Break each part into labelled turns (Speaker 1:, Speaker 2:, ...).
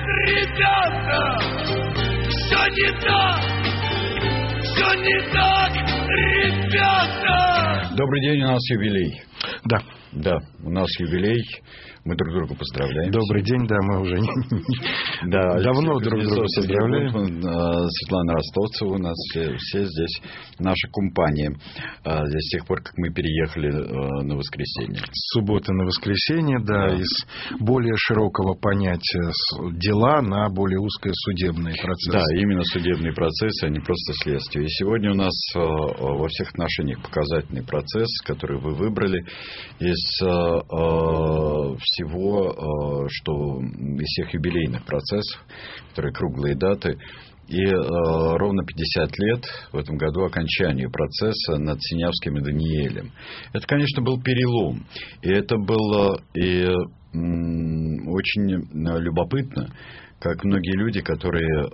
Speaker 1: ребята, все не так, ребята.
Speaker 2: Добрый день, у нас юбилей.
Speaker 3: Да,
Speaker 2: у нас юбилей. Мы друг друга поздравляем.
Speaker 3: Добрый день, да, мы уже давно друг друга поздравляем.
Speaker 2: Светлана Ростовцева у нас, все здесь, наша компания. Здесь с тех пор, как мы переехали на воскресенье.
Speaker 3: С субботы на воскресенье, да, из более широкого понятия дела на более узкое судебный процесс.
Speaker 2: Да, именно судебный процесс, а не просто следствие. И сегодня у нас во всех отношениях показательный процесс, который вы выбрали из всего, что из всех юбилейных процессов, которые круглые даты, и ровно 50 лет в этом году окончанию процесса над Синявским и Даниэлем. Это, конечно, был перелом, и это было и очень любопытно, как многие люди, которые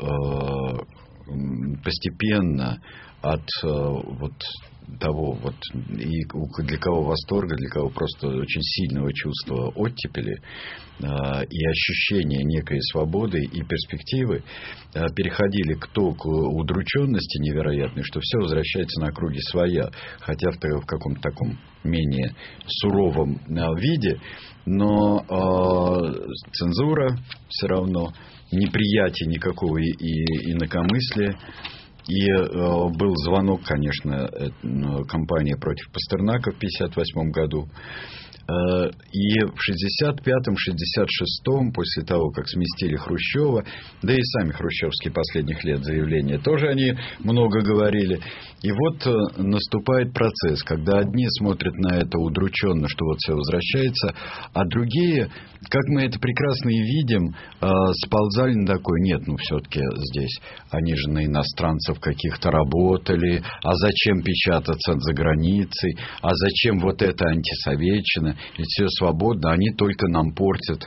Speaker 2: постепенно от того, и для кого восторга, для кого просто очень сильного чувства оттепели и ощущения некой свободы и перспективы, переходили кто к удрученности невероятной, что все возвращается на круги своя, хотя в каком-то таком менее суровом виде, но цензура все равно, неприятие никакого и инакомыслия. И был звонок, конечно, кампании против Пастернака в 1958 году. И в 1965-м, 1966-м, после того, как сместили Хрущева, да и сами хрущевские последних лет заявления, тоже они много говорили. И вот наступает процесс, когда одни смотрят на это удрученно, что вот все возвращается, а другие, как мы это прекрасно и видим, сползали на такой: нет, все-таки здесь они же на иностранцев каких-то работали, а зачем печататься за границей, а зачем вот это антисоветчина, ведь все свободно, они только нам портят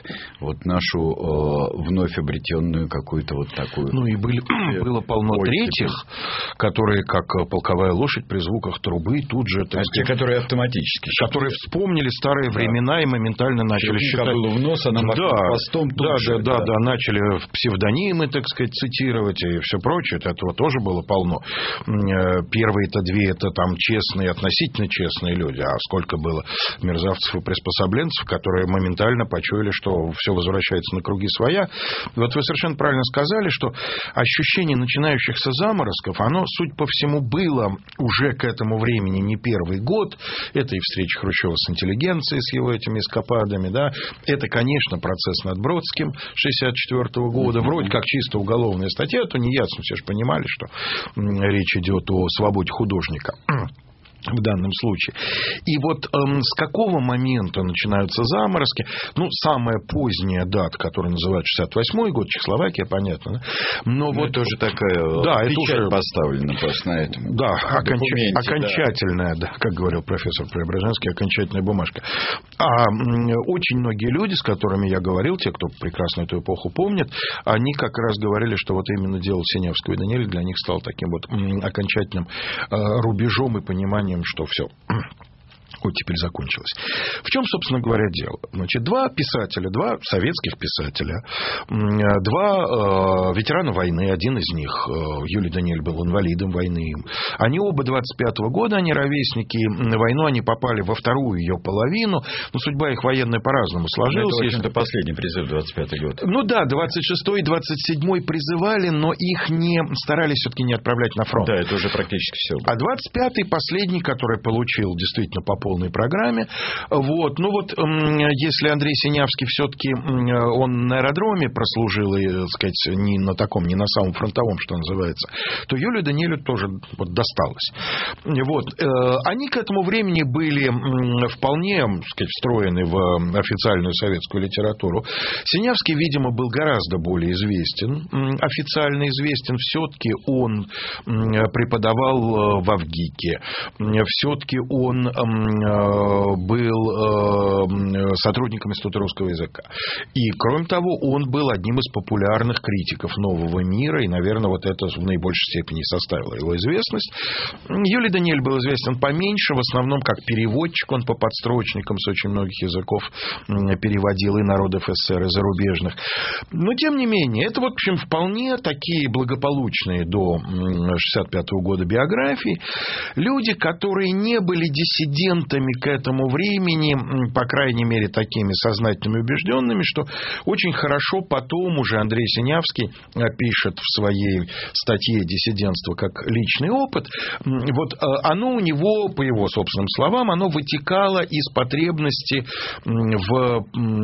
Speaker 2: нашу вновь обретенную какую-то такую...
Speaker 3: И было полно третьих, которые, как полковая лошадь при звуках трубы, тут же...
Speaker 2: те, которые автоматически...
Speaker 3: Которые вспомнили старые времена и моментально начали считать...
Speaker 2: было в нос, она постом тут же...
Speaker 3: Да, начали псевдонимы, так сказать, цитировать и все прочее. Этого тоже было полно. Первые-то две, это там честные, относительно честные люди. А сколько было мерзавцев и приспособленцев, которые моментально почуяли, что все возвращается на круги своя. Вот вы совершенно правильно сказали, что ощущение начинающихся заморозков, оно, судя по всему, было уже к этому времени не первый год. Это и встреча Хрущева с интеллигенцией, с его этими эскападами, да. Это, конечно, процесс над Бродским 1964 года. Вроде как чисто уголовная статья, то неясно, все же понимали, что речь идет о свободе художника в данном случае. И вот с какого момента начинаются заморозки? Самая поздняя дата, которую называют 68-й год, Чехословакия, понятно. Да? Но вот
Speaker 2: тоже такая печать поставлена просто на этом.
Speaker 3: Да, окончательная, да, как говорил профессор Преображенский, окончательная бумажка. А очень многие люди, с которыми я говорил, те, кто прекрасно эту эпоху помнит, они как раз говорили, что вот именно дело Синявского и Даниэля для них стало таким окончательным рубежом и пониманием, что все, оттепель закончилась. В чем, собственно говоря, дело? Два писателя, два советских писателя, два ветерана войны, один из них, Юлий Даниэль, был инвалидом войны. Они оба 25-го года, они ровесники. На войну они попали во вторую ее половину, но судьба их военная по-разному сложилась.
Speaker 2: Это, в общем-то, последний призыв, 25-й год.
Speaker 3: 26-й и 27-й призывали, но их старались все-таки не отправлять на фронт.
Speaker 2: Да, это уже практически все.
Speaker 3: А 25-й, последний, который получил действительно по полной программе. Если Андрей Синявский все-таки он на аэродроме прослужил, и, так сказать, не на самом фронтовом, что называется, то Юлию Даниэлю тоже досталось. Они к этому времени были вполне, так сказать, встроены в официальную советскую литературу. Синявский, видимо, был гораздо более известен, официально известен. Все-таки он преподавал в Авгике. Все-таки он был сотрудником Института русского языка. И, кроме того, он был одним из популярных критиков нового мира, и, наверное, вот это в наибольшей степени составило его известность. Юлий Даниэль был известен поменьше, в основном как переводчик, он по подстрочникам с очень многих языков переводил и народов СССР, и зарубежных. Но, тем не менее, это, в общем, вполне такие благополучные до 1965 года биографии. Люди, которые не были диссидентами к этому времени, по крайней мере, такими сознательными, убежденными, что очень хорошо потом уже Андрей Синявский пишет в своей статье «Диссидентство как личный опыт». Вот оно у него, по его собственным словам, оно вытекало из потребности в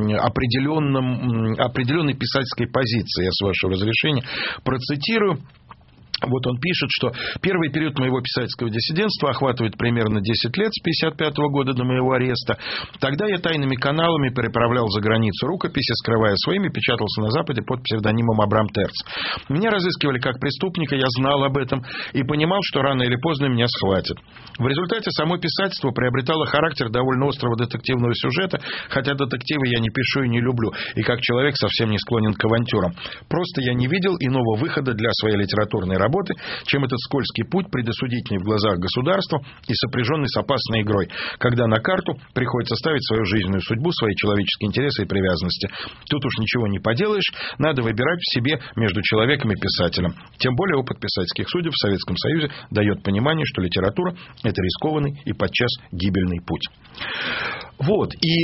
Speaker 3: определенной писательской позиции. Я, с вашего разрешения, процитирую. Вот он пишет, что первый период моего писательского диссидентства охватывает примерно 10 лет, с 1955 года до моего ареста. Тогда я тайными каналами переправлял за границу рукописи, скрывая своими, печатался на Западе под псевдонимом Абрам Терц. Меня разыскивали как преступника, я знал об этом и понимал, что рано или поздно меня схватят. В результате само писательство приобретало характер довольно острого детективного сюжета, хотя детективы я не пишу и не люблю, и как человек совсем не склонен к авантюрам. Просто я не видел иного выхода для своей литературной работы, чем этот скользкий путь, предосудительный в глазах государства и сопряженный с опасной игрой, когда на карту приходится ставить свою жизненную судьбу, свои человеческие интересы и привязанности. Тут уж ничего не поделаешь, надо выбирать в себе между человеком и писателем. Тем более опыт писательских судеб в Советском Союзе дает понимание, что литература – это рискованный и подчас гибельный путь. Вот, и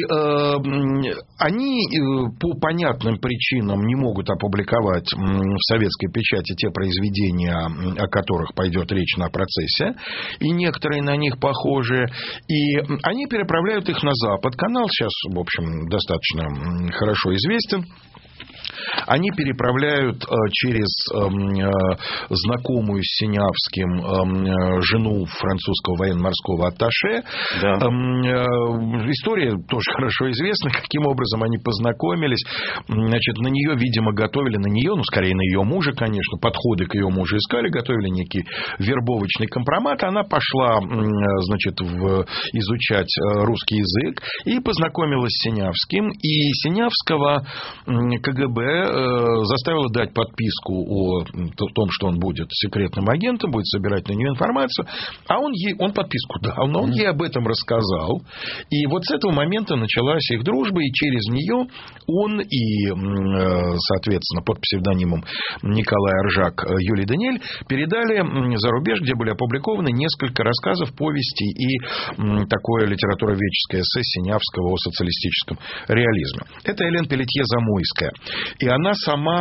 Speaker 3: они по понятным причинам не могут опубликовать в советской печати те произведения, о которых пойдет речь на процессе, и некоторые на них похожие, и они переправляют их на Запад. Канал сейчас, в общем, достаточно хорошо известен. Они переправляют через знакомую с Синявским жену французского военно-морского атташе. Да. История тоже хорошо известна, каким образом они познакомились. Значит, на нее, видимо, готовили, скорее на ее мужа, конечно, подходы к ее мужу искали, готовили некий вербовочный компромат. Она пошла, значит, изучать русский язык и познакомилась с Синявским. И Синявского КГБ заставила дать подписку о том, что он будет секретным агентом, будет собирать на нее информацию, а он подписку дал, но он ей об этом рассказал. И вот с этого момента началась их дружба, и через нее он и, соответственно, под псевдонимом Николай Оржак Юлий Даниэль передали за рубеж, где были опубликованы несколько рассказов, повестей и такое литературоведческое эссе Синявского о социалистическом реализме. Это Элен Пелетье-Замойская. И она сама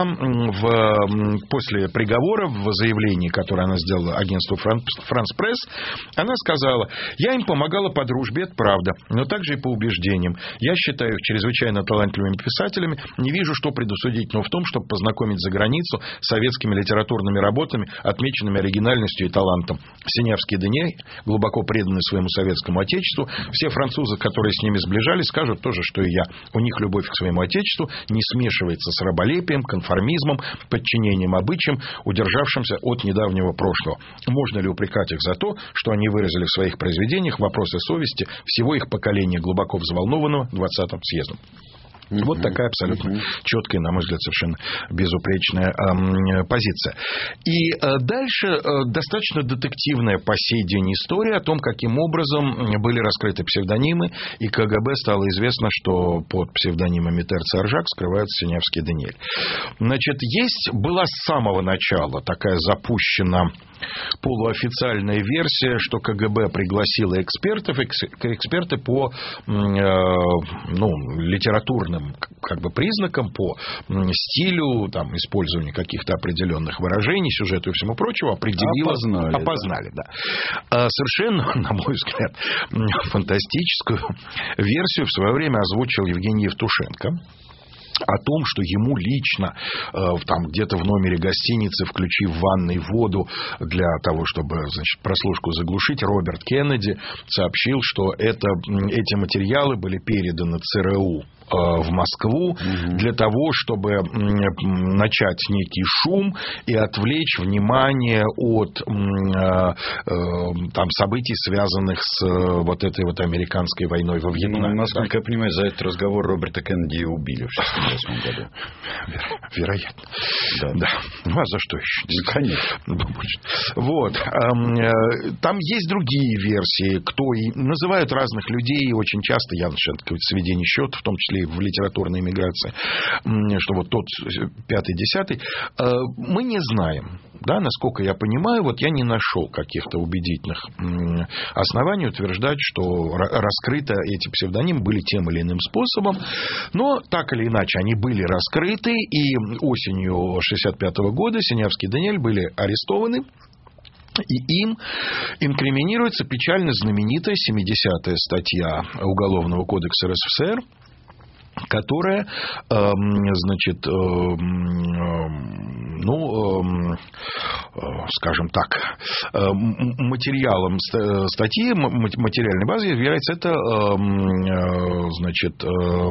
Speaker 3: после приговора в заявлении, которое она сделала агентству «Франс Пресс», она сказала: «Я им помогала по дружбе, это правда, но также и по убеждениям. Я считаю их чрезвычайно талантливыми писателями, не вижу, что предосудительного в том, чтобы познакомить за границу с советскими литературными работами, отмеченными оригинальностью и талантом. Синявский и Даниэль глубоко преданы своему советскому отечеству. Все французы, которые с ними сближались, скажут то же, что и я. У них любовь к своему отечеству не смешивается с раболепием, конформизмом, подчинением обычаям, удержавшимся от недавнего прошлого. Можно ли упрекать их за то, что они выразили в своих произведениях вопросы совести всего их поколения, глубоко взволнованного 20-м съездом?» Вот такая абсолютно четкая, на мой взгляд, совершенно безупречная позиция. И дальше достаточно детективная по сей день история о том, каким образом были раскрыты псевдонимы, и КГБ стало известно, что под псевдонимами Терц и Оржак скрывается Синявский и Даниэль. Значит, была с самого начала такая запущена полуофициальная версия, что КГБ пригласило экспертов, эксперты по литературным признакам, по стилю, использованию каких-то определенных выражений, сюжету и всему прочему, опознали. Да. Совершенно, на мой взгляд, фантастическую версию в свое время озвучил Евгений Евтушенко о том, что ему лично где-то в номере гостиницы, включив в ванной воду для того, чтобы, прослушку заглушить, Роберт Кеннеди сообщил, что эти материалы были переданы ЦРУ в Москву для того, чтобы начать некий шум и отвлечь внимание от там, событий, связанных с вот этой вот американской войной во Вьетнаме.
Speaker 2: Насколько я понимаю, за этот разговор Роберта Кеннеди убили в 1968 году.
Speaker 3: Вероятно. Да. Ну, а за что еще?
Speaker 2: Конечно.
Speaker 3: Вот. Там есть другие версии, кто и называют разных людей, очень часто явно сведение счетов, в том числе и в литературной миграции, что вот тот 5-10. Мы не знаем. Да, насколько я понимаю, вот я не нашел каких-то убедительных оснований утверждать, что раскрыты эти псевдонимы были тем или иным способом, но так или иначе они были раскрыты, и осенью 1965 года Синявский и Даниэль были арестованы. И им инкриминируется печально знаменитая 70-я статья Уголовного кодекса РСФСР, которая, значит, скажем так, материалом статьи, материальной базы является это, значит,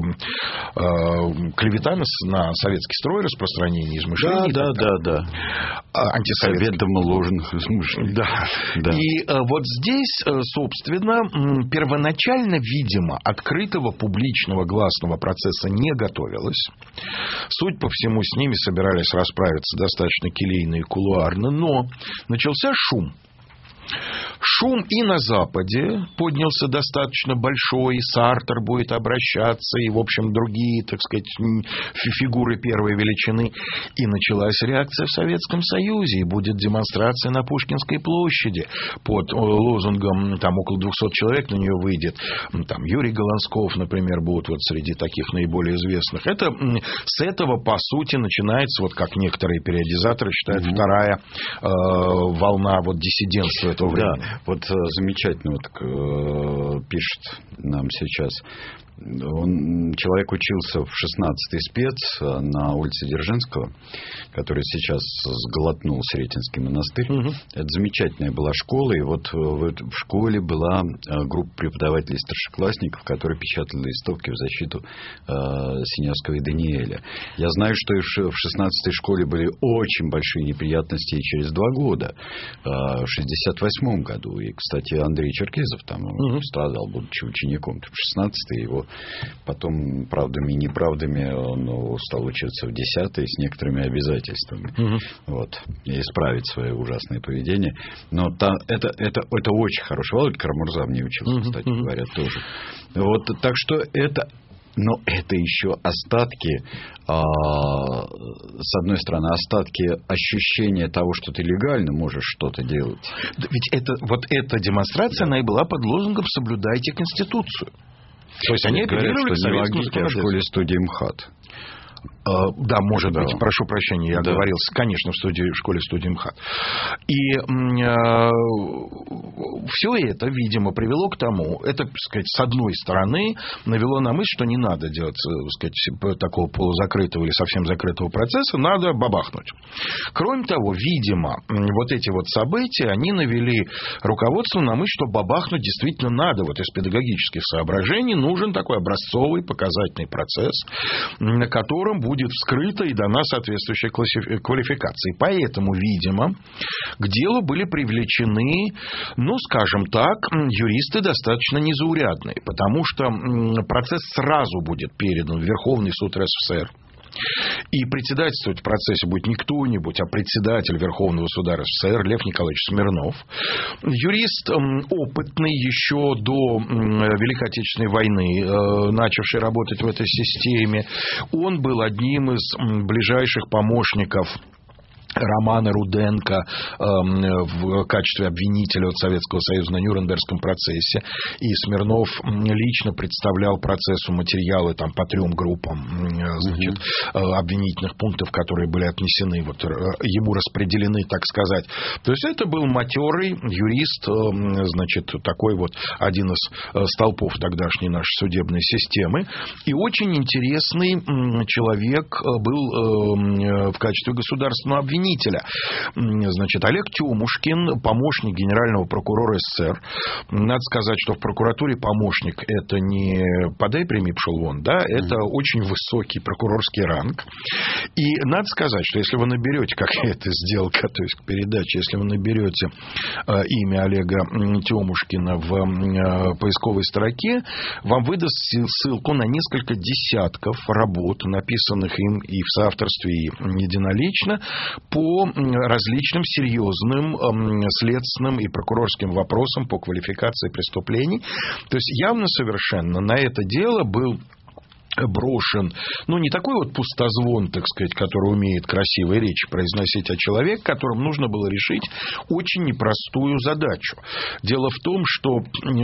Speaker 3: клевета на советский строй, распространение измышлений.
Speaker 2: Да.
Speaker 3: Антисоветских.
Speaker 2: Заведомо ложных измышлений.
Speaker 3: Да. И вот здесь, собственно, первоначально, видимо, открытого публичного гласного процесса не готовилось. Судя по всему, с ними собирались расправиться достаточно келейно и кулуарно, но начался шум. Шум и на Западе поднялся достаточно большой, и Сартер будет обращаться, и, в общем, другие, так сказать, фигуры первой величины. И началась реакция в Советском Союзе, и будет демонстрация на Пушкинской площади под лозунгом, там около 200 человек на нее выйдет, там Юрий Голландсков, например, будет вот среди таких наиболее известных. Это с этого, по сути, начинается, вот как некоторые периодизаторы считают, вторая волна вот диссидентства этого времени.
Speaker 2: Да, вот замечательно вот, пишет нам сейчас. Человек учился в 16-й спец на улице Дзержинского, который сейчас сглотнул Сретенский монастырь. Это замечательная была школа, и вот в школе была группа преподавателей старшеклассников, которые печатали листовки в защиту Синявского и Даниэля. Я знаю, что и в 16-й школе были очень большие неприятности и через 2 года, в 68-м году. И, кстати, Андрей Черкезов там страдал, будучи учеником. В 16-й его потом правдами и неправдами он стал учиться в 10-й с некоторыми обязательствами. Вот. И исправить свое ужасное поведение. Но это очень хорошо. Володя Карамурза мне учился, кстати говоря, тоже. Вот, так что это... Но это еще остатки, с одной стороны, остатки ощущения того, что ты легально можешь что-то делать.
Speaker 3: Ведь эта демонстрация, она и была под лозунгом «Соблюдайте Конституцию». То есть они апеллировали к советскому законодательству.
Speaker 2: В школе-студии МХАТ.
Speaker 3: Да, может быть, прошу прощения, я оговорился, конечно, в школе-студии МХАТ. И все это, видимо, привело к тому, это, так сказать, с одной стороны, навело на мысль, что не надо делать, так сказать, такого полузакрытого или совсем закрытого процесса, надо бабахнуть. Кроме того, видимо, вот эти вот события, они навели руководство на мысль, что бабахнуть действительно надо. Вот из педагогических соображений нужен такой образцовый показательный процесс, на котором будет вскрыта и дана соответствующая квалификация. И поэтому, видимо, к делу были привлечены, скажем так, юристы достаточно незаурядные, потому что процесс сразу будет передан в Верховный суд РСФСР. И председательствовать в процессе будет не кто-нибудь, а председатель Верховного суда РСФСР Лев Николаевич Смирнов. Юрист опытный еще до Великой Отечественной войны, начавший работать в этой системе. Он был одним из ближайших помощников Романа Руденко в качестве обвинителя от Советского Союза на Нюрнбергском процессе. И Смирнов лично представлял процессу материалы там, по 3 группам обвинительных пунктов, которые были отнесены, ему распределены, так сказать. То есть это был матерый юрист, такой вот один из столпов тогдашней нашей судебной системы. И очень интересный человек был в качестве государственного обвинителя. обвинителя. Значит, Олег Тёмушкин, помощник генерального прокурора СССР. Надо сказать, что в прокуратуре помощник – это не подай, прими, пшел вон, да, это очень высокий прокурорский ранг. И надо сказать, что если вы наберете, как я это сделал, готовясь к передаче, если вы наберете имя Олега Тёмушкина в поисковой строке, вам выдаст ссылку на несколько десятков работ, написанных им и в соавторстве, и единолично, по различным серьезным следственным и прокурорским вопросам по квалификации преступлений. То есть явно совершенно на это дело был брошен, ну, не такой вот пустозвон, так сказать, который умеет красивые речи произносить, а человек, которому нужно было решить очень непростую задачу. Дело в том, что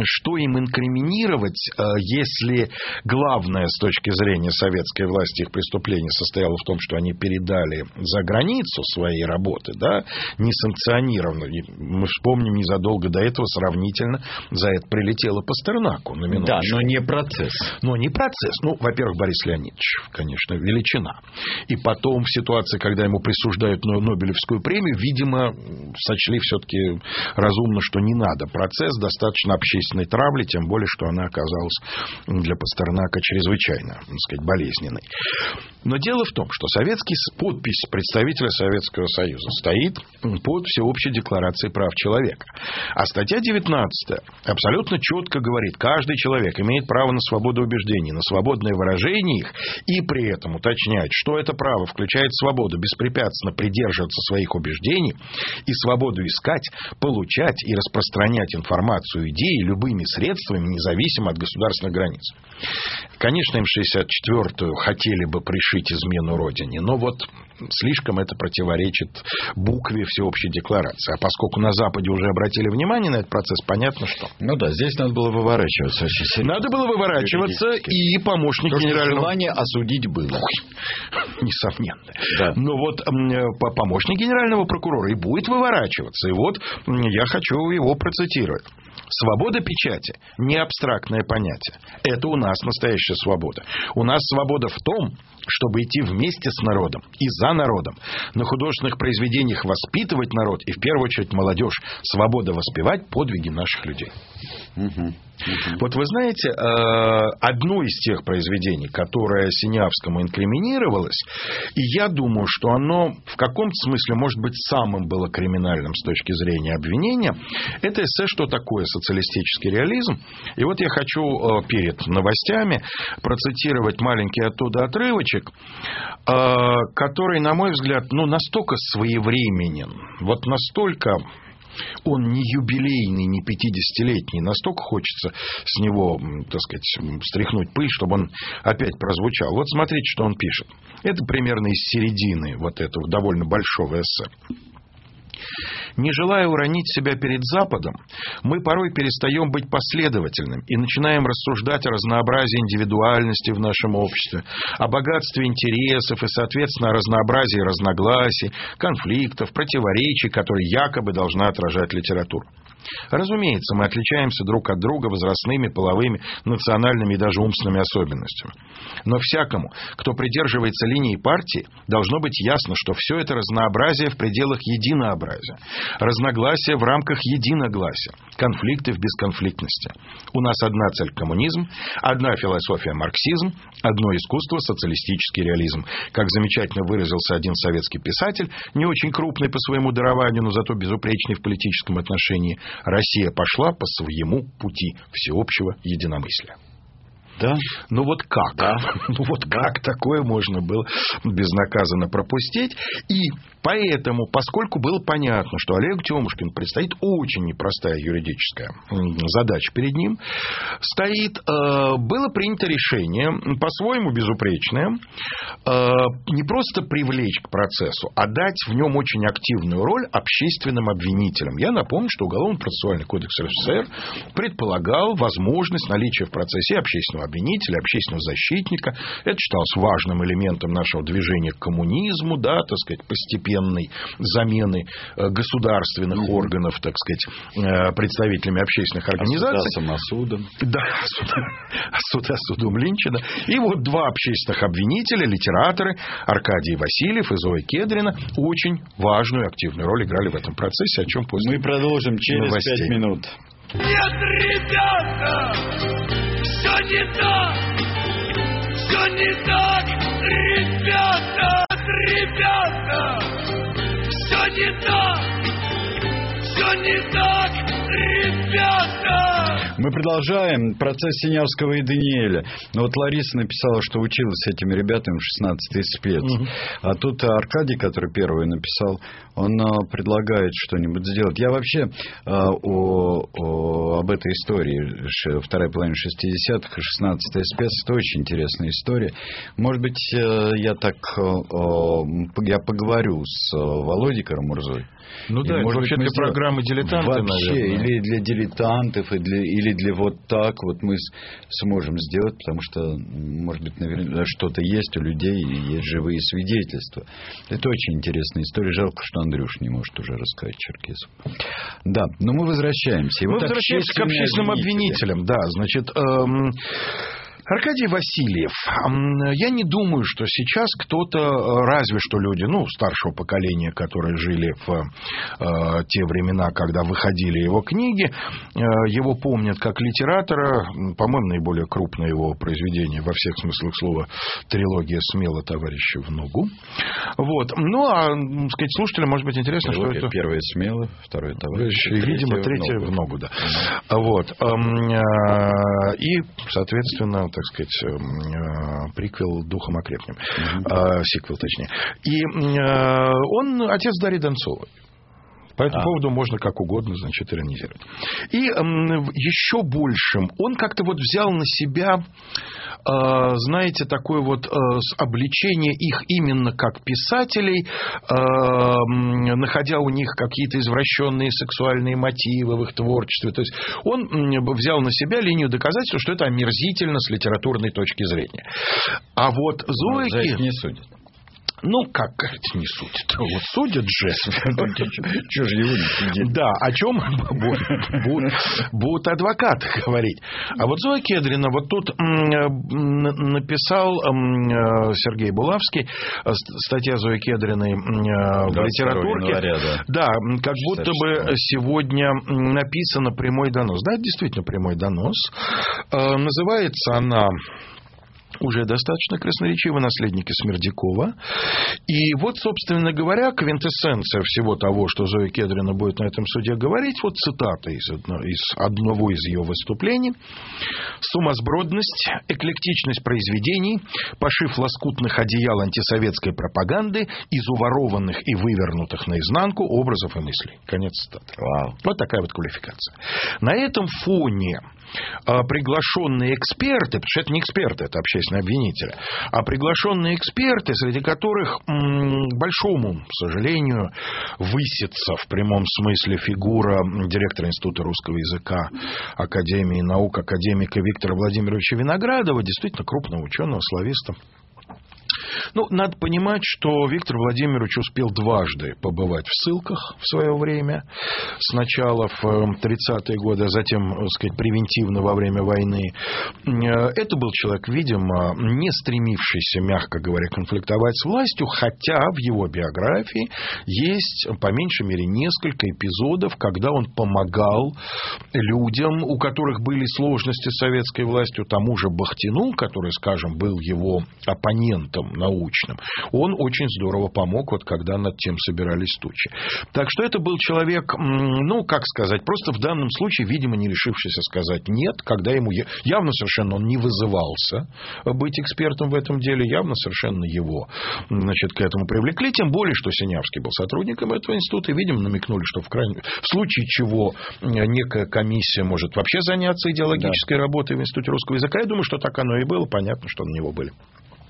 Speaker 3: им инкриминировать, если главное с точки зрения советской власти их преступление состояло в том, что они передали за границу свои работы, да, несанкционированно. Мы вспомним, незадолго до этого сравнительно за это прилетело Пастернаку. На минуточку.
Speaker 2: Да, но не процесс.
Speaker 3: Но не процесс. Ну, во-первых, Борис Леонидович, конечно, величина. И потом, в ситуации, когда ему присуждают Нобелевскую премию, видимо, сочли все-таки разумно, что не надо процесс, достаточно общественной травли, тем более, что она оказалась для Пастернака чрезвычайно, так сказать, болезненной. Но дело в том, что подпись представителя Советского Союза стоит под Всеобщей декларацией прав человека. А статья 19 абсолютно четко говорит, каждый человек имеет право на свободу убеждений, на свободное выражение их, и при этом уточняет, что это право включает свободу беспрепятственно придерживаться своих убеждений и свободу искать, получать и распространять информацию, идеи любыми средствами, независимо от государственных границ. Конечно, М-64 хотели бы пришить измену Родине, но вот слишком это противоречит букве Всеобщей декларации. А поскольку на Западе уже обратили внимание на этот процесс, понятно, что...
Speaker 2: Ну да, здесь надо было выворачиваться.
Speaker 3: Надо было выворачиваться, и помощник генерального...
Speaker 2: Желание осудить было.
Speaker 3: Несомненно.
Speaker 2: Да.
Speaker 3: Но вот помощник генерального прокурора и будет выворачиваться. И вот я хочу его процитировать. Свобода печати – не абстрактное понятие. Это у нас настоящая свобода. У нас свобода в том, чтобы идти вместе с народом и за народом. На художественных произведениях воспитывать народ и, в первую очередь, молодежь. Свобода воспевать подвиги наших людей. Вот вы знаете, одно из тех произведений, которое Синявскому инкриминировалось, и я думаю, что оно в каком-то смысле, может быть, самым было криминальным с точки зрения обвинения, это эссе «Что такое социалистический реализм?». И вот я хочу перед новостями процитировать маленький оттуда отрывочек, который, на мой взгляд, настолько своевременен, вот настолько... Он не юбилейный, не 50-летний. Настолько хочется с него, так сказать, стряхнуть пыль, чтобы он опять прозвучал. Вот смотрите, что он пишет. Это примерно из середины вот этого довольно большого эссе. Не желая уронить себя перед Западом, мы порой перестаем быть последовательным и начинаем рассуждать о разнообразии индивидуальности в нашем обществе, о богатстве интересов и, соответственно, о разнообразии разногласий, конфликтов, противоречий, которые якобы должна отражать литература. Разумеется, мы отличаемся друг от друга возрастными, половыми, национальными и даже умственными особенностями. Но всякому, кто придерживается линии партии, должно быть ясно, что все это разнообразие в пределах единообразия, разногласия в рамках единогласия, конфликты в бесконфликтности. У нас одна цель – коммунизм, одна философия – марксизм, одно искусство – социалистический реализм. Как замечательно выразился один советский писатель, не очень крупный по своему дарованию, но зато безупречный в политическом отношении: Россия пошла по своему пути всеобщего единомыслия.
Speaker 2: Да?
Speaker 3: Ну вот как?
Speaker 2: Да.
Speaker 3: Ну вот как такое можно было безнаказанно пропустить? И поэтому, поскольку было понятно, что Олегу Тёмушкину предстоит очень непростая юридическая задача перед ним, было принято решение, по-своему безупречное, не просто привлечь к процессу, а дать в нем очень активную роль общественным обвинителям. Я напомню, что Уголовно-процессуальный кодекс РСФСР предполагал возможность наличия в процессе общественного обвинителя, общественного защитника. Это считалось важным элементом нашего движения к коммунизму, да, так сказать, постепенной замены государственных органов, так сказать, представителями общественных организаций.
Speaker 2: Самосудом.
Speaker 3: Да, судом Линча. Да. И вот два общественных обвинителя, литераторы Аркадий Васильев и Зоя Кедрина очень важную активную роль играли в этом процессе, о чем после
Speaker 2: Мы продолжим через
Speaker 3: новостей.
Speaker 2: 5 минут.
Speaker 1: Нет, ребята, все не так, все не так, ребята, все не так, ребята.
Speaker 2: Мы продолжаем процесс Синявского и Даниэля. Но вот Лариса написала, что училась с этими ребятами в 16-й спец. А тут Аркадий, который первый написал, он предлагает что-нибудь сделать. Я вообще об этой истории, вторая половина 60-х и 16-й спец, это очень интересная история. Может быть, я поговорю с Володей Карамурзой.
Speaker 3: Ну да,
Speaker 2: может
Speaker 3: вообще
Speaker 2: быть,
Speaker 3: для программы «Дилетанты»,
Speaker 2: вообще,
Speaker 3: наверное.
Speaker 2: или для дилетантов, или для вот так вот мы сможем сделать, потому что, может быть, наверное, что-то есть у людей, и есть живые свидетельства. Это очень интересная история. Жалко, что Андрюш не может уже рассказать Черкесов. Да, но мы возвращаемся.
Speaker 3: Мы возвращаемся к общественным обвинителям. Да, значит... Аркадий Васильев. Я не думаю, что сейчас кто-то, разве что люди, старшего поколения, которые жили в те времена, когда выходили его книги, его помнят как литератора. По-моему, наиболее крупное его произведение во всех смыслах слова трилогия «Смело, товарищи, в ногу». Вот. Сказать, слушателям может быть интересно,
Speaker 2: трилогия,
Speaker 3: что это...
Speaker 2: Первое «Смело», второе «Товарищи»,
Speaker 3: видимо, третье в ногу, да. Вот. И, соответственно, так сказать, приквел «Духом окрепнем». Сиквел, точнее. И он отец Дарьи Донцовой. По этому поводу можно как угодно, значит, иронизировать. И еще большим он как-то вот взял на себя, знаете, такое вот обличение их именно как писателей, находя у них какие-то извращенные сексуальные мотивы в их творчестве. То есть он взял на себя линию доказательства, что это омерзительно с литературной точки зрения. А вот Зоя...
Speaker 2: За их не судят.
Speaker 3: Как говорить, не судят? Вот судят же.
Speaker 2: Чего же его не судить?
Speaker 3: Да, о чем будут адвокаты говорить. А вот Зоя Кедрина, вот тут написал Сергей Булавский, статья Зои Кедриной в литературке. Да, как будто бы сегодня написано прямой донос. Да, это действительно прямой донос. Называется она... уже достаточно красноречиво «Наследники Смердякова». И вот, собственно говоря, квинтэссенция всего того, что Зоя Кедрина будет на этом суде говорить, вот цитата из одного из ее выступлений. «Сумасбродность, эклектичность произведений, пошив лоскутных одеял антисоветской пропаганды, из уворованных и вывернутых наизнанку образов и мыслей». Конец цитаты.
Speaker 2: Вау.
Speaker 3: Вот такая вот квалификация. На этом фоне приглашенные эксперты, потому что это не эксперты, это общественные обвинители, а приглашенные эксперты, среди которых, к большому сожалению, высится в прямом смысле фигура директора Института русского языка Академии наук, академика Виктора Владимировича Виноградова, действительно крупного ученого, слависта. Надо понимать, что Виктор Владимирович успел дважды побывать в ссылках в свое время. Сначала в 30-е годы, а затем, так сказать, превентивно во время войны. Это был человек, видимо, не стремившийся, мягко говоря, конфликтовать с властью, хотя в его биографии есть, по меньшей мере, несколько эпизодов, когда он помогал людям, у которых были сложности с советской властью, тому же Бахтину, который, скажем, был его оппонентом научным, он очень здорово помог, вот когда над тем собирались тучи. Так что это был человек, как сказать, просто в данном случае, видимо, не решившийся сказать «нет», когда ему явно совершенно он не вызывался быть экспертом в этом деле, явно совершенно его, значит, к этому привлекли, тем более, что Синявский был сотрудником этого института, и, видимо, намекнули, что в случае чего некая комиссия может вообще заняться идеологической работой в Институте русского языка. Я думаю, что так оно и было, понятно, что на него были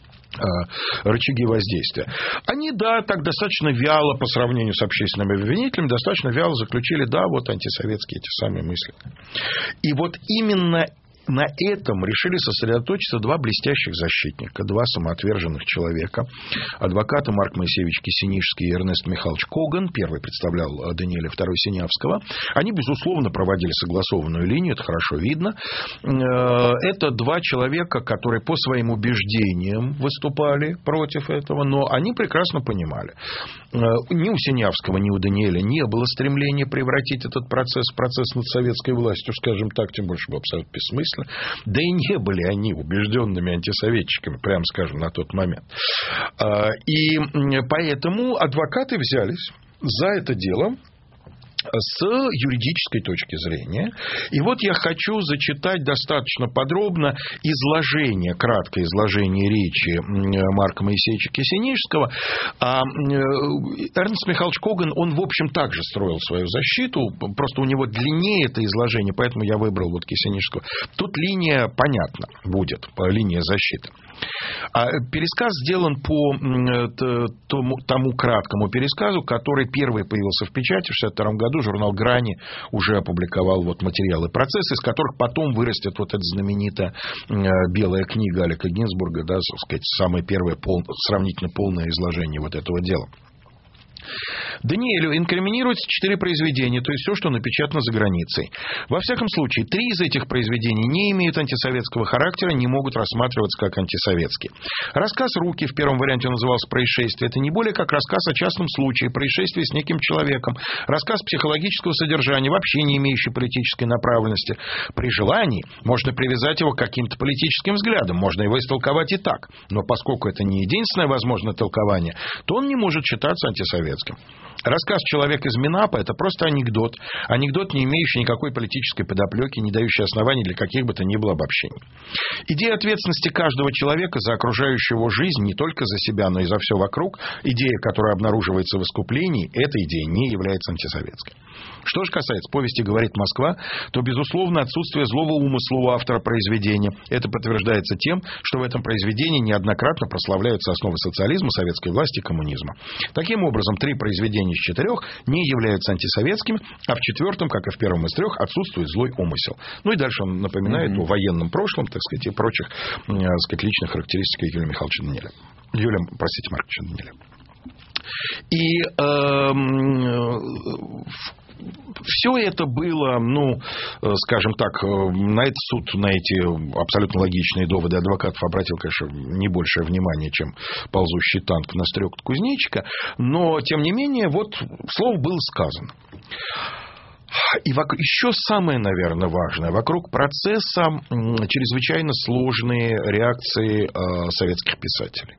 Speaker 3: рычаги воздействия. Они, так достаточно вяло по сравнению с общественными обвинителями, достаточно вяло заключили, вот антисоветские эти самые мысли. И вот именно на этом решили сосредоточиться два блестящих защитника, два самоотверженных человека. Адвокаты Марк Моисеевич Кисинишский и Эрнест Михайлович Коган. Первый представлял Даниэля, второй Синявского. Они, безусловно, проводили согласованную линию, это хорошо видно. Это два человека, которые по своим убеждениям выступали против этого, но они прекрасно понимали. Ни у Синявского, ни у Даниэля не было стремления превратить этот процесс в процесс над советской властью, скажем так, тем больше было абсолютно бессмысленно. Да и не были они убежденными антисоветчиками, прямо скажем, на тот момент. И поэтому адвокаты взялись за это дело с юридической точки зрения. И вот я хочу зачитать достаточно подробно изложение, краткое изложение речи Марка Моисеевича Кисинишского. Эрнест Михайлович Коган, он, в общем, также строил свою защиту, просто у него длиннее это изложение, поэтому я выбрал вот Кисинишского. Тут линия понятна будет, линия защиты. Пересказ сделан по тому краткому пересказу, который первый появился в печати в 1962 году. Журнал «Грани» уже опубликовал вот материалы процесса, из которых потом вырастет вот эта знаменитая белая книга Алека Гинзбурга, да, так сказать, самое первое сравнительно полное изложение вот этого дела. Даниэлю инкриминируется 4 произведения, то есть все, что напечатано за границей. Во всяком случае, 3 из этих произведений не имеют антисоветского характера, не могут рассматриваться как антисоветские. Рассказ «Руки», в первом варианте он назывался «Происшествие», это не более как рассказ о частном случае, происшествии с неким человеком, рассказ психологического содержания, вообще не имеющий политической направленности. При желании можно привязать его к каким-то политическим взглядам, можно его истолковать и так. Но поскольку это не единственное возможное толкование, то он не может считаться антисоветским. Рассказ «Человек из Минапа» – это просто анекдот. Анекдот, не имеющий никакой политической подоплеки, не дающий оснований для каких бы то ни было обобщений. Идея ответственности каждого человека за окружающую его жизнь, не только за себя, но и за все вокруг, идея, которая обнаруживается в искуплении, эта идея не является антисоветской. Что же касается повести «Говорит Москва», то, безусловно, отсутствие злого умысла у автора произведения. Это подтверждается тем, что в этом произведении неоднократно прославляются основы социализма, советской власти и коммунизма. Таким образом, 3 произведения из 4 не являются антисоветскими, а в 4, как и в первом из 3, отсутствует злой умысел. Ну и дальше он напоминает о военном прошлом, так сказать, и прочих, так сказать, личных характеристиках Юлия Михайловича Даниэля. Марковича Даниэля. И все это было, скажем так, на этот суд, на эти абсолютно логичные доводы адвокатов обратил, конечно, не большее внимание, чем ползущий танк на стрекот кузнечика, но, тем не менее, вот слово было сказано. И еще самое, наверное, важное, вокруг процесса чрезвычайно сложные реакции советских писателей.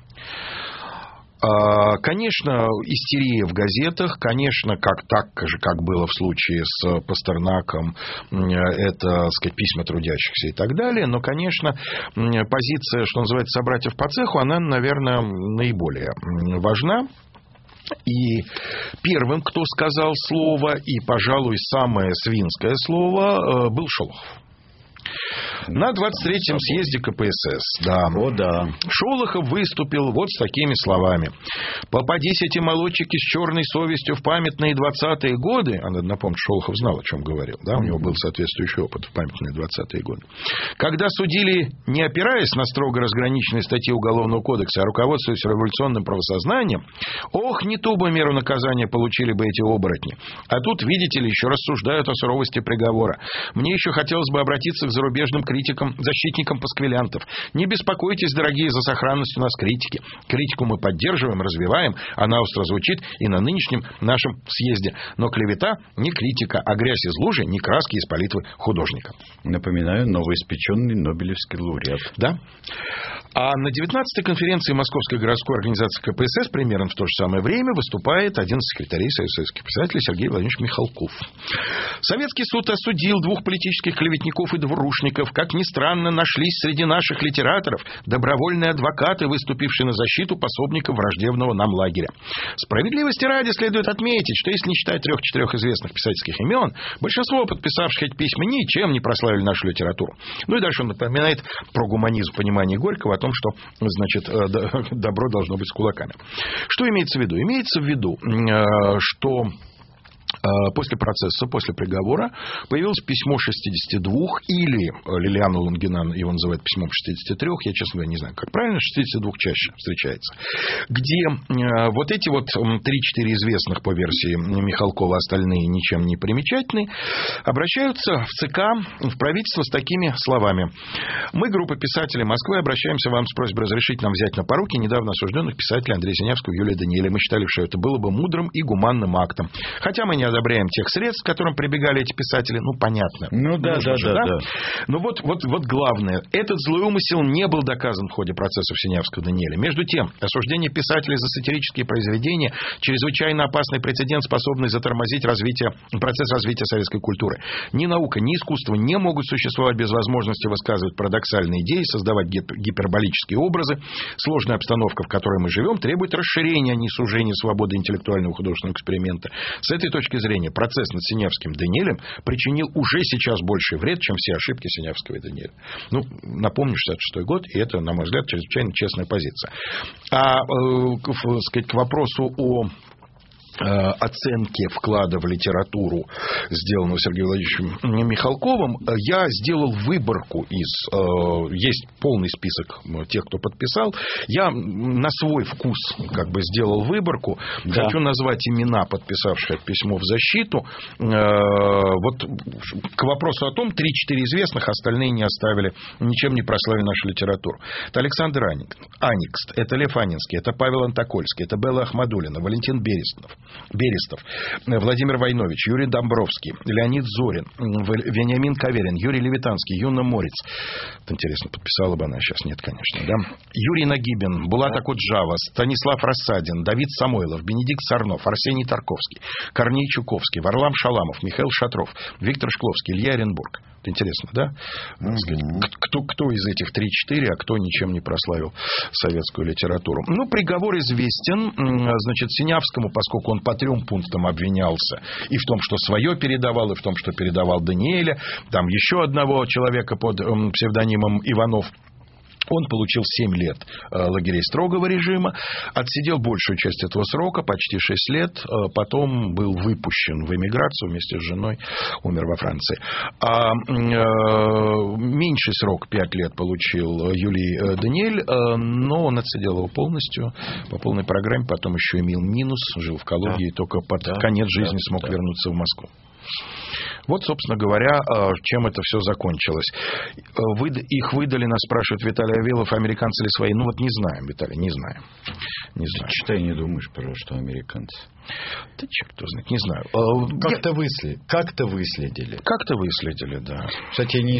Speaker 3: Конечно, истерия в газетах, конечно, как было в случае с Пастернаком, это, так сказать, письма трудящихся и так далее, но, конечно, позиция, что называется, собратьев по цеху, она, наверное, наиболее важна. И первым, кто сказал слово, и, пожалуй, самое свинское слово, был Шолохов. На 23-м съезде КПСС, да.
Speaker 2: О, да.
Speaker 3: Шолохов выступил вот с такими словами. «Попадись эти молодчики с черной совестью в памятные 20-е годы», а надо напомнить, Шолохов знал, о чем говорил, да, у него был соответствующий опыт в памятные 20-е годы. «Когда судили, не опираясь на строго разграниченные статьи Уголовного кодекса, а руководствуясь революционным правосознанием, ох, не ту бы меру наказания получили бы эти оборотни. А тут, видите ли, еще рассуждают о суровости приговора. Мне еще хотелось бы обратиться к зарубежным критикам, защитникам пасквилянтов. Не беспокойтесь, дорогие, за сохранность у нас критики. Критику мы поддерживаем, развиваем, она остро звучит и на нынешнем нашем съезде. Но клевета не критика, а грязь из лужи не краски из палитры художника».
Speaker 2: Напоминаю, новоиспеченный Нобелевский лауреат.
Speaker 3: Да. А на 19-й конференции Московской городской организации КПСС примерно в то же самое время выступает один из секретарей советских писателей Сергей Владимирович Михалков. Советский суд осудил 2 политических клеветников и двурушников. Как ни странно, нашлись среди наших литераторов добровольные адвокаты, выступившие на защиту пособников враждебного нам лагеря. Справедливости ради следует отметить, что если не считать 3-4 известных писательских имен, большинство подписавших эти письма ничем не прославили нашу литературу. Ну и дальше он напоминает про гуманизм в понимании Горького, о том, что, значит, добро должно быть с кулаками. Что имеется в виду? Имеется в виду, что После процесса, после приговора появилось письмо 62, или Лилиана Лунгина его называет письмом 63, я, честно говоря, не знаю, как правильно, 62 чаще встречается, где вот эти вот 3-4 известных по версии Михалкова, остальные ничем не примечательные, обращаются в ЦК, в правительство с такими словами: мы, группа писателей Москвы, обращаемся вам с просьбой разрешить нам взять на поруки недавно осужденных писателей Андрея Синявского и Юлия Даниэля. Мы считали, что это было бы мудрым и гуманным актом. Хотя мы не одобряем тех средств, к которым прибегали эти писатели. Ну, понятно.
Speaker 2: Ну, да.
Speaker 3: Но вот главное. Этот злой умысел не был доказан в ходе процессов Синявского и Даниэля. Между тем, осуждение писателей за сатирические произведения – чрезвычайно опасный прецедент, способный затормозить процесс развития советской культуры. Ни наука, ни искусство не могут существовать без возможности высказывать парадоксальные идеи, создавать гиперболические образы. Сложная обстановка, в которой мы живем, требует расширения, а не сужения свободы интеллектуального художественного эксперимента. С этой точки зрения процесс над Синявским и Даниэлем причинил уже сейчас больший вред, чем все ошибки Синявского и Даниэля. Ну, напомню, 66-й год, и это, на мой взгляд, чрезвычайно честная позиция. К вопросу о оценки вклада в литературу, сделанного Сергеем Владимировичем Михалковым, я сделал выборку есть полный список тех, кто подписал. Я на свой вкус сделал выборку. Да. Хочу назвать имена подписавших это письмо в защиту. Вот к вопросу о том, 3-4 известных, остальные не оставили, ничем не прославили нашу литературу. Это Александр Аникст, это Лев Анинский, это Павел Антокольский, это Белла Ахмадуллина, Валентин Берестов, Владимир Войнович, Юрий Домбровский, Леонид Зорин, Вениамин Каверин, Юрий Левитанский, Юна Морец. Это интересно, подписала бы она, сейчас нет, конечно. Да? Юрий Нагибин, Булат Акуджава, Станислав Рассадин, Давид Самойлов, Бенедикт Сарнов, Арсений Тарковский, Корней Чуковский, Варлам Шаламов, Михаил Шатров, Виктор Шкловский, Илья Оренбург. Интересно, да? Кто из этих 3-4, а кто ничем не прославил советскую литературу? Ну, приговор известен. Значит, Синявскому, поскольку он по 3 пунктам обвинялся, и в том, что свое передавал, и в том, что передавал Даниэля, там еще одного человека под псевдонимом Иванов, он получил 7 лет лагерей строгого режима, отсидел большую часть этого срока, почти 6 лет, потом был выпущен в эмиграцию вместе с женой, умер во Франции. А меньший срок, 5 лет, получил Юлий Даниэль, но он отсидел его полностью, по полной программе, потом еще имел минус, жил в Калуге, и только под конец жизни смог вернуться в Москву. Вот, собственно говоря, чем это все закончилось. Их выдали, нас спрашивает Виталий Авелов, американцы ли свои. Ну, вот не знаем, Виталий, не знаем.
Speaker 2: Читай, не думаешь, пожалуйста, что американцы.
Speaker 3: Да черт его знает, не знаю.
Speaker 2: Как-то выследили.
Speaker 3: Как-то выследили, да.
Speaker 2: Кстати, я не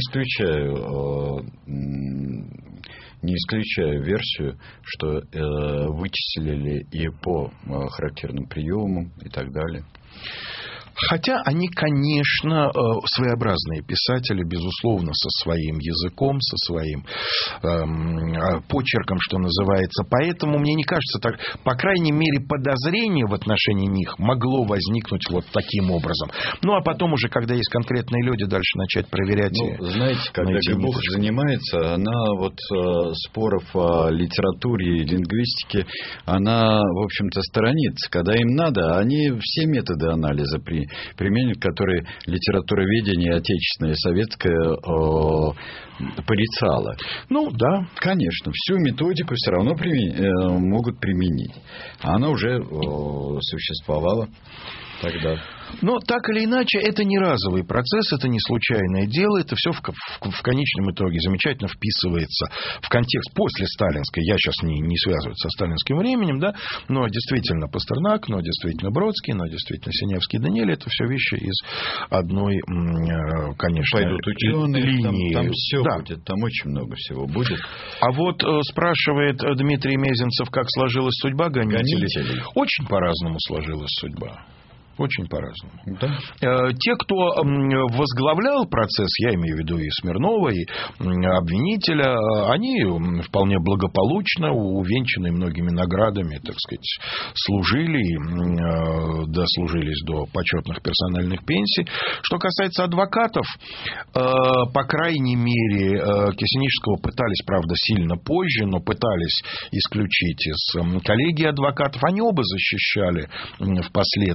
Speaker 2: исключаю версию, что вычислили и по характерным приемам и так далее.
Speaker 3: Хотя они, конечно, своеобразные писатели, безусловно, со своим языком, со своим почерком, что называется. Поэтому, мне не кажется, так, по крайней мере, подозрение в отношении них могло возникнуть вот таким образом. Ну, а потом уже, когда есть конкретные люди, дальше начать проверять.
Speaker 2: Ну, знаете, когда Габух занимается, она вот споров о литературе и лингвистике, она, в общем-то, сторонится. Когда им надо, они все методы анализа применят, которые литературоведение отечественное и советское порицало.
Speaker 3: Ну, да.
Speaker 2: Конечно, всю методику все равно могут применить. А она уже существовала тогда.
Speaker 3: Но так или иначе, это не разовый процесс, это не случайное дело, это все в конечном итоге замечательно вписывается в контекст после сталинской. Я сейчас не связываю со сталинским временем, да, но действительно Пастернак, но действительно Бродский, но действительно Синявский и Даниэль, это все вещи из одной, конечно,
Speaker 2: пойдут ученые,
Speaker 3: линии.
Speaker 2: Там все будет, там очень много всего будет.
Speaker 3: А вот спрашивает Дмитрий Мезенцев, как сложилась судьба гонителей. Очень по-разному сложилась судьба. Очень по-разному.
Speaker 2: Да.
Speaker 3: Те, кто возглавлял процесс, я имею в виду и Смирнова, и обвинителя, они вполне благополучно, увенчанные многими наградами, так сказать, служили и дослужились до почетных персональных пенсий. Что касается адвокатов, по крайней мере, Кисинишского пытались, правда, сильно позже, но пытались исключить из коллегии адвокатов. Они оба защищали впоследствии и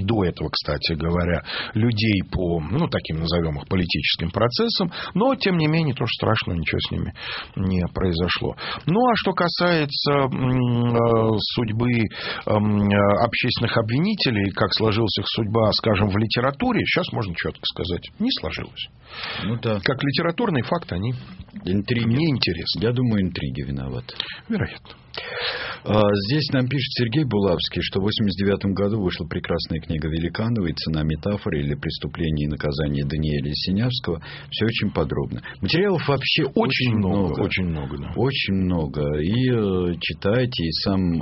Speaker 3: до этого, кстати говоря, людей по, таким, назовем их, политическим процессам, но, тем не менее, тоже страшно, ничего с ними не произошло. Ну, а что касается судьбы общественных обвинителей, как сложилась их судьба, скажем, в литературе, сейчас можно четко сказать, не сложилось.
Speaker 2: Да.
Speaker 3: Как литературный факт они неинтересны.
Speaker 2: Я думаю, интриги виноваты.
Speaker 3: Вероятно.
Speaker 2: Здесь нам пишет Сергей Булавский, что в 1989 году вышла прекрасная книга Великанова «Цена метафоры» или «Преступление и наказание» Даниэля Синявского. Все очень подробно. Материалов вообще очень много.
Speaker 3: Очень много, да.
Speaker 2: Очень много. И читайте, и сам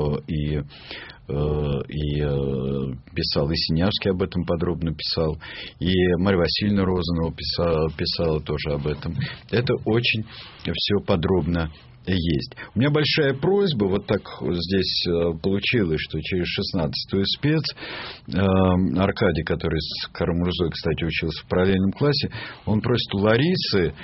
Speaker 2: писал, и Синявский об этом подробно писал, и Марья Васильевна Розанова писала тоже об этом. Это очень все подробно есть. У меня большая просьба, вот так здесь получилось, что через 16-ю спец Аркадий, который с Карамурзой, кстати, учился в параллельном классе, он просит у Ларисы,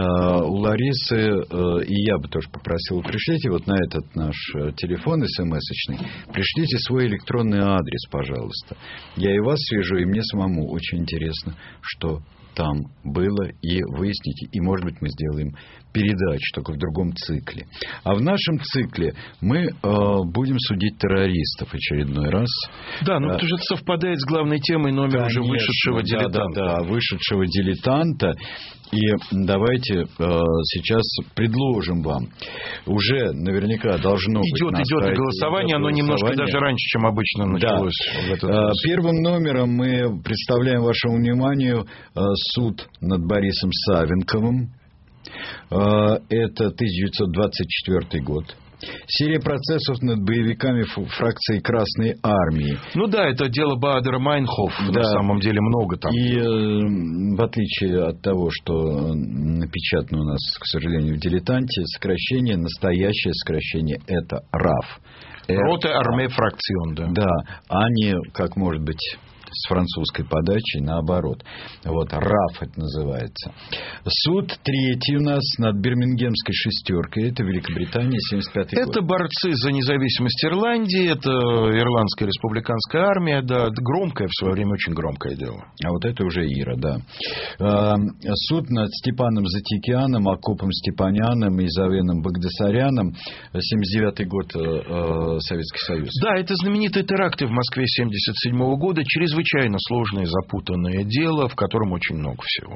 Speaker 2: и я бы тоже попросил, пришлите вот на этот наш телефон смс-очный, пришлите свой электронный адрес, пожалуйста. Я и вас свяжу, и мне самому очень интересно, что там было, и выясните, и, может быть, мы сделаем передачу, только в другом цикле. А в нашем цикле мы будем судить террористов очередной раз.
Speaker 3: Да, потому что это совпадает с главной темой номера уже вышедшего дилетанта.
Speaker 2: Да, вышедшего дилетанта. И давайте сейчас предложим вам. Уже наверняка должно быть...
Speaker 3: Идет голосование, оно немножко даже раньше, чем обычно началось.
Speaker 2: Да. Первым номером мы представляем вашему вниманию суд над Борисом Савенковым. Это 1924 год. Серия процессов над боевиками фракции Красной Армии.
Speaker 3: Это дело Баадера Майнхоф. На самом деле много там.
Speaker 2: И в отличие от того, что напечатано у нас, к сожалению, в «Дилетанте», настоящее сокращение – это РАФ.
Speaker 3: Роте Армee Фракцион, да.
Speaker 2: Да, а не, как может быть, с французской подачей, наоборот. РАФ это называется. Суд третий у нас над Бирмингемской шестеркой. Это Великобритания, 75-й год.
Speaker 3: Это борцы за независимость Ирландии. Это Ирландская республиканская армия. Да, громкое, в свое время очень громкое дело.
Speaker 2: А вот это уже Ира, да. Суд над Степаном Затикяном, Акопом Степаняном и Завеном Багдасаряном. 79-й год, Советский Союз.
Speaker 3: Да, это знаменитые теракты в Москве 77 года. Чрезвычайно сложное, запутанное дело, в котором очень много всего.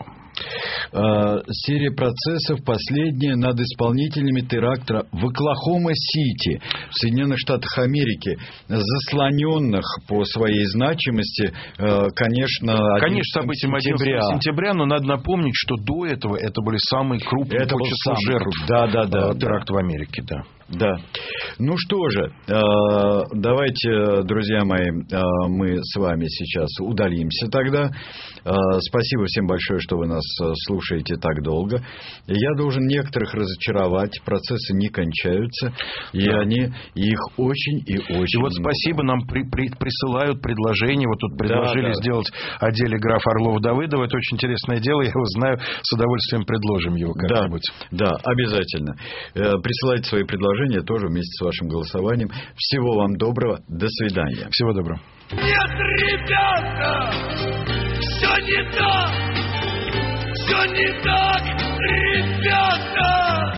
Speaker 2: Серия процессов последняя над исполнителями теракта в Оклахома-Сити, в Соединенных Штатах Америки, заслоненных по своей значимости, конечно,
Speaker 3: событием 11 сентября, но надо напомнить, что до этого это были самые крупные по числу жертв теракта в Америке.
Speaker 2: Да. Ну что же, давайте, друзья мои, мы с вами сейчас удалимся тогда. Спасибо всем большое, что вы нас слушаете так долго. Я должен некоторых разочаровать. Процессы не кончаются. И их очень и очень много.
Speaker 3: Спасибо, нам присылают предложения. Тут предложили сделать о деле графа Орлова-Давыдова. Это очень интересное дело. Я его знаю. С удовольствием предложим его как-нибудь.
Speaker 2: Да, обязательно. Присылайте свои предложения тоже вместе с вашим голосованием. Всего вам доброго. До свидания.
Speaker 3: Всего доброго.
Speaker 1: Нет, ребята, все не так, ребята.